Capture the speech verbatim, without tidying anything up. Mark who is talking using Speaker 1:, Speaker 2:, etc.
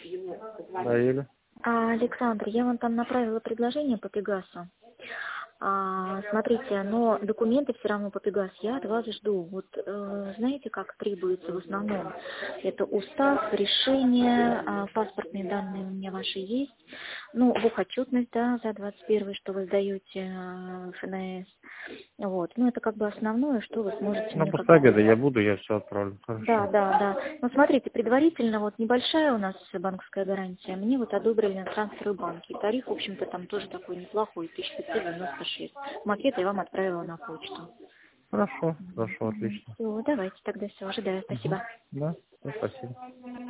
Speaker 1: Да, Юля.
Speaker 2: А, Александр, я вам там направила предложение по Пегасу. А, смотрите, но документы все равно по Пегас я от вас жду. Вот э, знаете, как требуется в основном? Это устав, решение, а, паспортные данные у меня ваши есть. Ну, бухотчетность, да, за двадцать первый, что вы сдаете э, ФНС. Вот, ну это как бы основное, что вы сможете
Speaker 1: Ну,
Speaker 2: мне как
Speaker 1: после
Speaker 2: бы...
Speaker 1: обеда я буду, я все отправлю.
Speaker 2: Да,
Speaker 1: Хорошо.
Speaker 2: да, да. Ну, смотрите, предварительно вот небольшая у нас банковская гарантия. Мне вот одобрили на трансферы банки. Тариф, в общем-то, там тоже такой неплохой, тысяча пятьсот девяносто шесть. Макет я вам отправила на почту.
Speaker 1: Хорошо, хорошо, отлично.
Speaker 2: Все, давайте тогда все, ожидаю.
Speaker 1: Угу.
Speaker 2: Спасибо.
Speaker 1: Да, ну, спасибо.